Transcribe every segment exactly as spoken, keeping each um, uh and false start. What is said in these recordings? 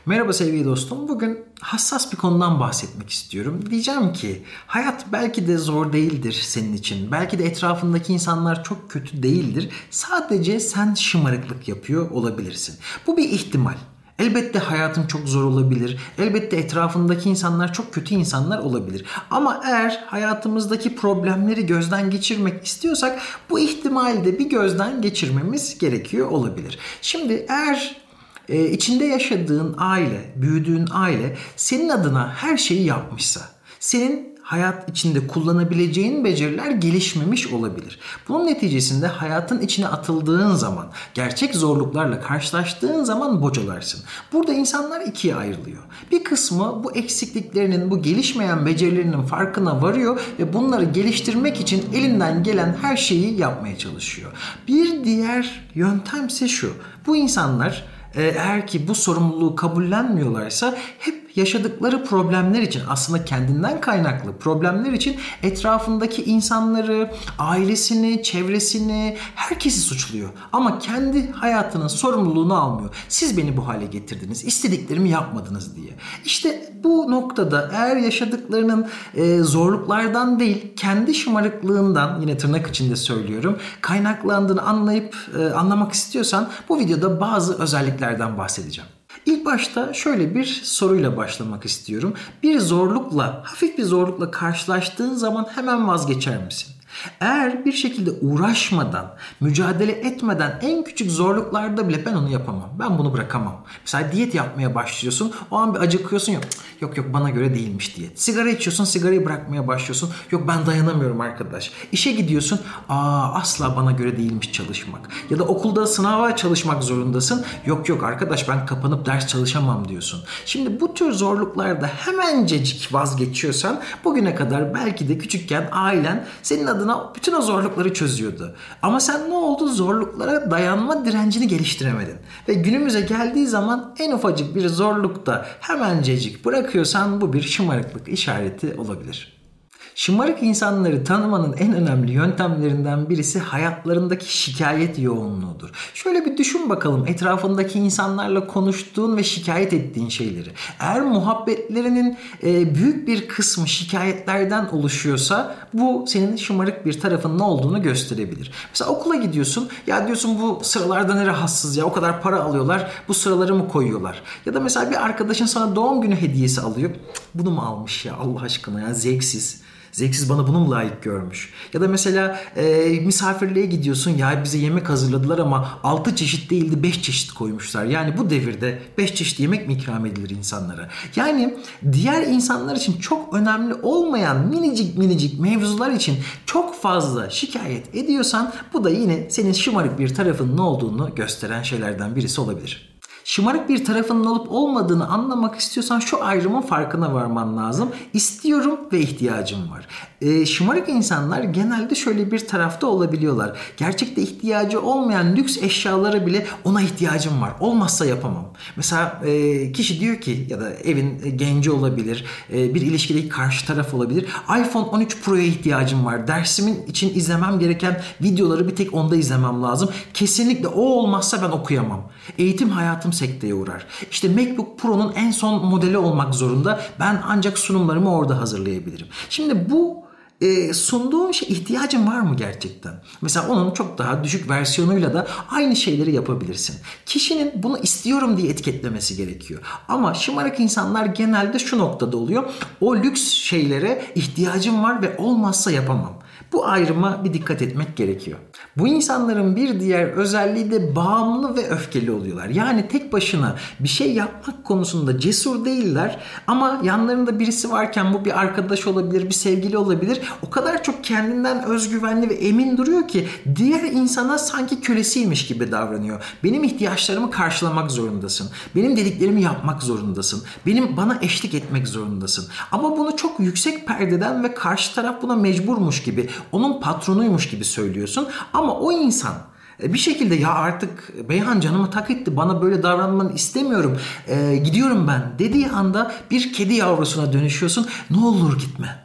Merhaba sevgili dostum. Bugün hassas bir konudan bahsetmek istiyorum. Diyeceğim ki hayat belki de zor değildir senin için. Belki de etrafındaki insanlar çok kötü değildir. Sadece sen şımarıklık yapıyor olabilirsin. Bu bir ihtimal. Elbette hayatın çok zor olabilir. Elbette etrafındaki insanlar çok kötü insanlar olabilir. Ama eğer hayatımızdaki problemleri gözden geçirmek istiyorsak bu ihtimali de bir gözden geçirmemiz gerekiyor olabilir. Şimdi eğer Ee, içinde yaşadığın aile, büyüdüğün aile senin adına her şeyi yapmışsa, senin hayat içinde kullanabileceğin beceriler gelişmemiş olabilir. Bunun neticesinde hayatın içine atıldığın zaman, gerçek zorluklarla karşılaştığın zaman bocalarsın. Burada insanlar ikiye ayrılıyor. Bir kısmı bu eksikliklerinin, bu gelişmeyen becerilerinin farkına varıyor ve bunları geliştirmek için elinden gelen her şeyi yapmaya çalışıyor. Bir diğer yöntemse şu: bu insanlar eğer ki bu sorumluluğu kabullenmiyorlarsa hep yaşadıkları problemler için, aslında kendinden kaynaklı problemler için etrafındaki insanları, ailesini, çevresini, herkesi suçluyor. Ama kendi hayatının sorumluluğunu almıyor. Siz beni bu hale getirdiniz, istediklerimi yapmadınız diye. İşte bu noktada eğer yaşadıklarının e, zorluklardan değil, kendi şımarıklığından, yine tırnak içinde söylüyorum, kaynaklandığını anlayıp e, anlamak istiyorsan bu videoda bazı özelliklerden bahsedeceğim. İlk başta şöyle bir soruyla başlamak istiyorum. Bir zorlukla, hafif bir zorlukla karşılaştığın zaman hemen vazgeçer misin? Eğer bir şekilde uğraşmadan, mücadele etmeden en küçük zorluklarda bile ben onu yapamam, ben bunu bırakamam. Mesela diyet yapmaya başlıyorsun, o an bir acıkıyorsun, yok yok yok bana göre değilmiş diyet. Sigara içiyorsun, sigarayı bırakmaya başlıyorsun, yok ben dayanamıyorum arkadaş. İşe gidiyorsun, aa asla bana göre değilmiş çalışmak. Ya da okulda sınava çalışmak zorundasın, yok yok arkadaş ben kapanıp ders çalışamam diyorsun. Şimdi bu tür zorluklarda hemencecik vazgeçiyorsan, bugüne kadar belki de küçükken ailen senin adına bütün o zorlukları çözüyordu. Ama sen ne oldu? Zorluklara dayanma direncini geliştiremedin. Ve günümüze geldiği zaman en ufacık bir zorlukta hemencecik bırakıyorsan bu bir şımarıklık işareti olabilir. Şımarık insanları tanımanın en önemli yöntemlerinden birisi hayatlarındaki şikayet yoğunluğudur. Şöyle bir düşün bakalım etrafındaki insanlarla konuştuğun ve şikayet ettiğin şeyleri. Eğer muhabbetlerinin e, büyük bir kısmı şikayetlerden oluşuyorsa bu senin şımarık bir tarafın ne olduğunu gösterebilir. Mesela okula gidiyorsun, ya diyorsun bu sıralarda ne rahatsız ya, o kadar para alıyorlar, bu sıraları mı koyuyorlar? Ya da mesela bir arkadaşın sana doğum günü hediyesi alıyor, bunu mu almış ya Allah aşkına ya, zevksiz. Zevksiz, bana bunu mu layık görmüş? Ya da mesela e, misafirliğe gidiyorsun, ya bize yemek hazırladılar ama altı çeşit değildi beş çeşit koymuşlar. Yani bu devirde beş çeşit yemek mi ikram edilir insanlara? Yani diğer insanlar için çok önemli olmayan minicik minicik mevzular için çok fazla şikayet ediyorsan bu da yine senin şımarık bir tarafının ne olduğunu gösteren şeylerden birisi olabilir. Şımarık bir tarafının olup olmadığını anlamak istiyorsan şu ayrımın farkına varman lazım. İstiyorum ve ihtiyacım var. E, şımarık insanlar genelde şöyle bir tarafta olabiliyorlar. Gerçekte ihtiyacı olmayan lüks eşyalara bile ona ihtiyacım var, olmazsa yapamam. Mesela e, kişi diyor ki, ya da evin genci olabilir, e, bir ilişkideki karşı taraf olabilir. iPhone on üç Pro'ya ihtiyacım var. Dersimin için izlemem gereken videoları bir tek onda izlemem lazım. Kesinlikle o olmazsa ben okuyamam. Eğitim hayatım sekteye uğrar. İşte MacBook Pro'nun en son modeli olmak zorunda. Ben ancak sunumlarımı orada hazırlayabilirim. Şimdi bu e, sunduğun şey, ihtiyacın var mı gerçekten? Mesela onun çok daha düşük versiyonuyla da aynı şeyleri yapabilirsin. Kişinin bunu istiyorum diye etiketlemesi gerekiyor. Ama şımarık insanlar genelde şu noktada oluyor. O lüks şeylere ihtiyacım var ve olmazsa yapamam. Bu ayrıma bir dikkat etmek gerekiyor. Bu insanların bir diğer özelliği de bağımlı ve öfkeli oluyorlar. Yani tek başına bir şey yapmak konusunda cesur değiller ama yanlarında birisi varken, bu bir arkadaş olabilir, bir sevgili olabilir, o kadar çok kendinden özgüvenli ve emin duruyor ki diğer insana sanki kölesiymiş gibi davranıyor. Benim ihtiyaçlarımı karşılamak zorundasın. Benim dediklerimi yapmak zorundasın. Benim bana eşlik etmek zorundasın. Ama bunu çok yüksek perdeden ve karşı taraf buna mecburmuş gibi, onun patronuymuş gibi söylüyorsun. Ama o insan bir şekilde ya artık Beyhan canımı tak etti, bana böyle davranmanı istemiyorum, e, gidiyorum ben dediği anda bir kedi yavrusuna dönüşüyorsun. Ne olur gitme.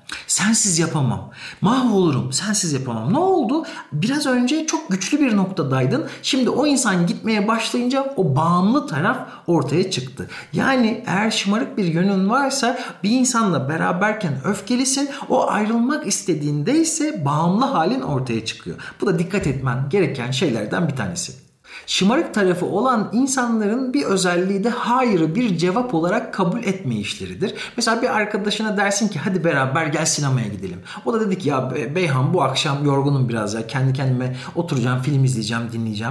Sensiz yapamam. Mahvolurum. Sensiz yapamam. Ne oldu? Biraz önce çok güçlü bir noktadaydın. Şimdi o insan gitmeye başlayınca o bağımlı taraf ortaya çıktı. Yani eğer şımarık bir yönün varsa bir insanla beraberken öfkelisin. O ayrılmak istediğinde ise bağımlı halin ortaya çıkıyor. Bu da dikkat etmen gereken şeylerden bir tanesi. Şımarık tarafı olan insanların bir özelliği de hayırı bir cevap olarak kabul etme işleridir. Mesela bir arkadaşına dersin ki hadi beraber gel sinemaya gidelim. O da dedi ki ya Beyhan bu akşam yorgunum biraz ya, kendi kendime oturacağım, film izleyeceğim, dinleyeceğim.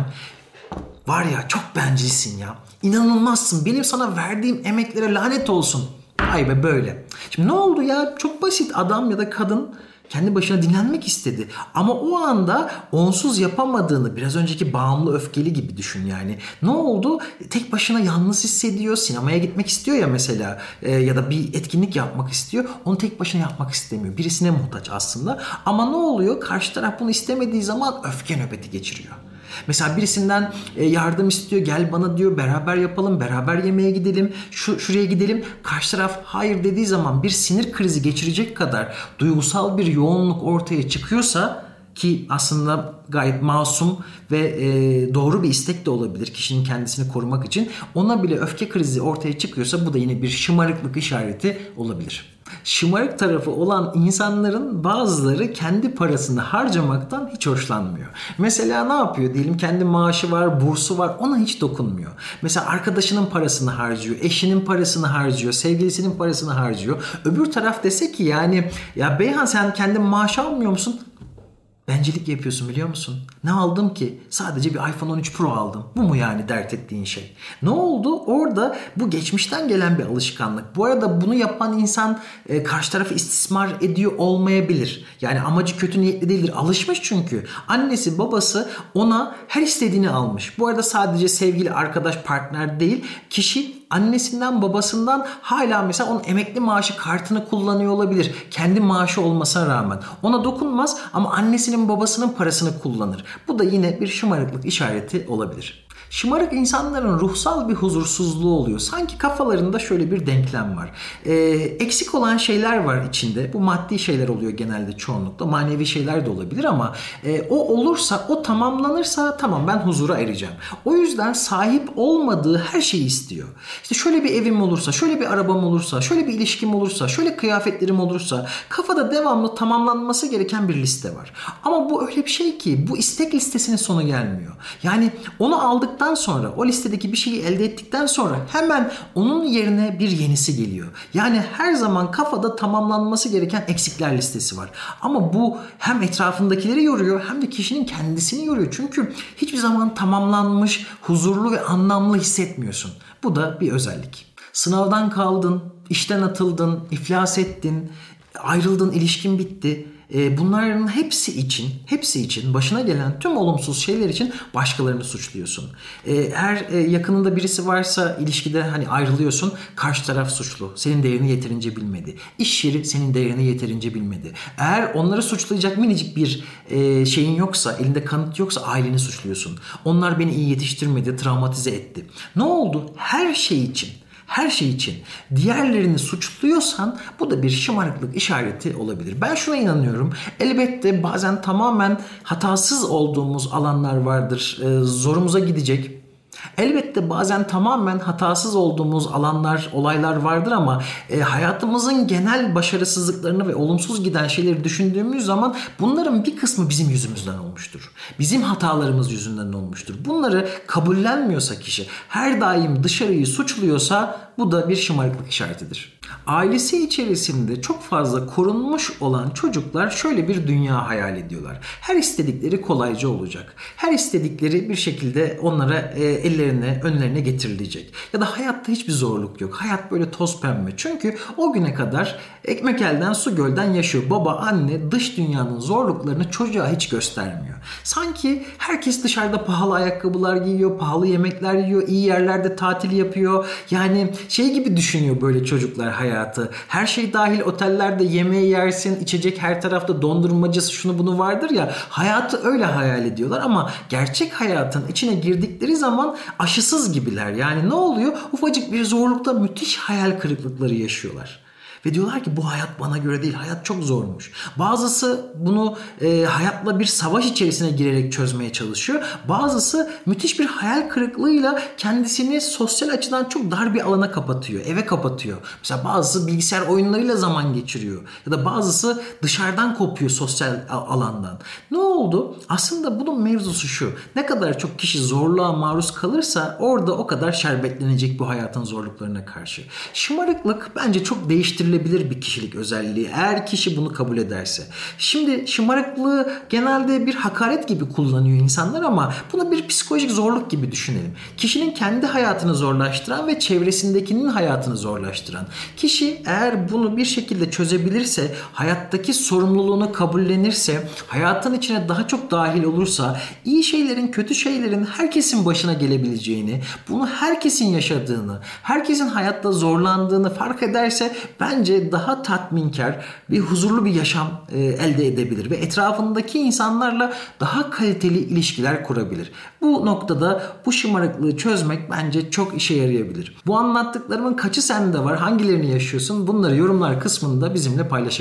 Var ya çok bencilsin ya. İnanılmazsın. Benim sana verdiğim emeklere lanet olsun. Ay be böyle. Şimdi ne oldu ya? Çok basit, adam ya da kadın kendi başına dinlenmek istedi. Ama o anda onsuz yapamadığını, biraz önceki bağımlı öfkeli gibi düşün yani. Ne oldu? Tek başına yalnız hissediyor. Sinemaya gitmek istiyor ya mesela. E, ya da bir etkinlik yapmak istiyor. Onu tek başına yapmak istemiyor. Birisine muhtaç aslında. Ama ne oluyor? Karşı taraf bunu istemediği zaman öfke nöbeti geçiriyor. Mesela birisinden yardım istiyor, gel bana diyor, beraber yapalım, beraber yemeğe gidelim, şu şuraya gidelim. Karşı taraf hayır dediği zaman bir sinir krizi geçirecek kadar duygusal bir yoğunluk ortaya çıkıyorsa, ki aslında gayet masum ve e, doğru bir istek de olabilir kişinin kendisini korumak için, ona bile öfke krizi ortaya çıkıyorsa bu da yine bir şımarıklık işareti olabilir. Şımarık tarafı olan insanların bazıları kendi parasını harcamaktan hiç hoşlanmıyor. Mesela ne yapıyor? Diyelim kendi maaşı var, bursu var, ona hiç dokunmuyor. Mesela arkadaşının parasını harcıyor, eşinin parasını harcıyor, sevgilisinin parasını harcıyor. Öbür taraf dese ki yani ya Beyhan sen kendi maaş almıyor musun? Bencillik yapıyorsun biliyor musun? Ne aldım ki? Sadece bir iPhone on üç Pro aldım. Bu mu yani dert ettiğin şey? Ne oldu? Orada bu geçmişten gelen bir alışkanlık. Bu arada bunu yapan insan e, karşı tarafı istismar ediyor olmayabilir. Yani amacı kötü niyetli değildir. Alışmış çünkü. Annesi babası ona her istediğini almış. Bu arada sadece sevgili, arkadaş, partner değil. Kişi annesinden babasından hala mesela onun emekli maaşı kartını kullanıyor olabilir. Kendi maaşı olmasına rağmen. Ona dokunmaz ama annesinin babasının parasını kullanır. Bu da yine bir şımarıklık işareti olabilir. Şımarık insanların ruhsal bir huzursuzluğu oluyor. Sanki kafalarında şöyle bir denklem var. Ee, eksik olan şeyler var içinde. Bu maddi şeyler oluyor genelde çoğunlukla. Manevi şeyler de olabilir ama e, o olursa, o tamamlanırsa tamam ben huzura ereceğim. O yüzden sahip olmadığı her şeyi istiyor. İşte şöyle bir evim olursa, şöyle bir arabam olursa, şöyle bir ilişkim olursa, şöyle kıyafetlerim olursa, kafada devamlı tamamlanması gereken bir liste var. Ama bu öyle bir şey ki bu istek listesinin sonu gelmiyor. Yani onu aldık sonra, o listedeki bir şeyi elde ettikten sonra hemen onun yerine bir yenisi geliyor. Yani her zaman kafada tamamlanması gereken eksikler listesi var. Ama bu hem etrafındakileri yoruyor hem de kişinin kendisini yoruyor. Çünkü hiçbir zaman tamamlanmış, huzurlu ve anlamlı hissetmiyorsun. Bu da bir özellik. Sınavdan kaldın, işten atıldın, iflas ettin, ayrıldın, ilişkin bitti. Bunların hepsi için, hepsi için başına gelen tüm olumsuz şeyler için başkalarını suçluyorsun. Eğer yakınında birisi varsa ilişkide hani ayrılıyorsun, karşı taraf suçlu. Senin değerini yeterince bilmedi. İş yeri senin değerini yeterince bilmedi. Eğer onları suçlayacak minicik bir şeyin yoksa, elinde kanıt yoksa aileni suçluyorsun. Onlar beni iyi yetiştirmedi, travmatize etti. Ne oldu? Her şey için. Her şey için diğerlerini suçluyorsan bu da bir şımarıklık işareti olabilir. Ben şuna inanıyorum. Elbette bazen tamamen hatasız olduğumuz alanlar vardır. Ee, zorumuza gidecek. Elbette bazen tamamen hatasız olduğumuz alanlar, olaylar vardır ama e, hayatımızın genel başarısızlıklarını ve olumsuz giden şeyleri düşündüğümüz zaman bunların bir kısmı bizim yüzümüzden olmuştur. Bizim hatalarımız yüzünden olmuştur. Bunları kabullenmiyorsa kişi, her daim dışarıyı suçluyorsa bu da bir şımarıklık işaretidir. Ailesi içerisinde çok fazla korunmuş olan çocuklar şöyle bir dünya hayal ediyorlar. Her istedikleri kolayca olacak. Her istedikleri bir şekilde onlara e, ellerine, önlerine getirilecek. Ya da hayatta hiçbir zorluk yok. Hayat böyle toz pembe. Çünkü o güne kadar ekmek elden su gölden yaşıyor. Baba, anne dış dünyanın zorluklarını çocuğa hiç göstermiyor. Sanki herkes dışarıda pahalı ayakkabılar giyiyor, pahalı yemekler yiyor, iyi yerlerde tatil yapıyor. Yani şey gibi düşünüyor böyle çocuklar hayatı. Her şey dahil otellerde yemeği yersin, içecek her tarafta dondurmacısı şunu bunu vardır ya. Hayatı öyle hayal ediyorlar ama gerçek hayatın içine girdikleri zaman aşısız gibiler. Yani ne oluyor? Ufacık bir zorlukta müthiş hayal kırıklıkları yaşıyorlar. ve diyorlar ki bu hayat bana göre değil, hayat çok zormuş. Bazısı bunu e, hayatla bir savaş içerisine girerek çözmeye çalışıyor. Bazısı müthiş bir hayal kırıklığıyla kendisini sosyal açıdan çok dar bir alana kapatıyor, eve kapatıyor. Mesela bazısı bilgisayar oyunlarıyla zaman geçiriyor ya da bazısı dışarıdan kopuyor sosyal alandan. Ne oldu? Aslında bunun mevzusu şu: ne kadar çok kişi zorluğa maruz kalırsa orada o kadar şerbetlenecek bu hayatın zorluklarına karşı. Şımarıklık bence çok değiştirilebilir bir kişilik özelliği eğer kişi bunu kabul ederse. Şimdi şımarıklığı genelde bir hakaret gibi kullanıyor insanlar ama bunu bir psikolojik zorluk gibi düşünelim. Kişinin kendi hayatını zorlaştıran ve çevresindekinin hayatını zorlaştıran. Kişi eğer bunu bir şekilde çözebilirse, hayattaki sorumluluğunu kabullenirse, hayatın içine daha çok dahil olursa, iyi şeylerin, kötü şeylerin herkesin başına gelebileceğini, bunu herkesin yaşadığını, herkesin hayatta zorlandığını fark ederse bence daha tatminkar ve huzurlu bir yaşam e, elde edebilir ve etrafındaki insanlarla daha kaliteli ilişkiler kurabilir. Bu noktada bu şımarıklığı çözmek bence çok işe yarayabilir. Bu anlattıklarımın kaçı sende var? Hangilerini yaşıyorsun? Bunları yorumlar kısmında bizimle paylaşabilirsin.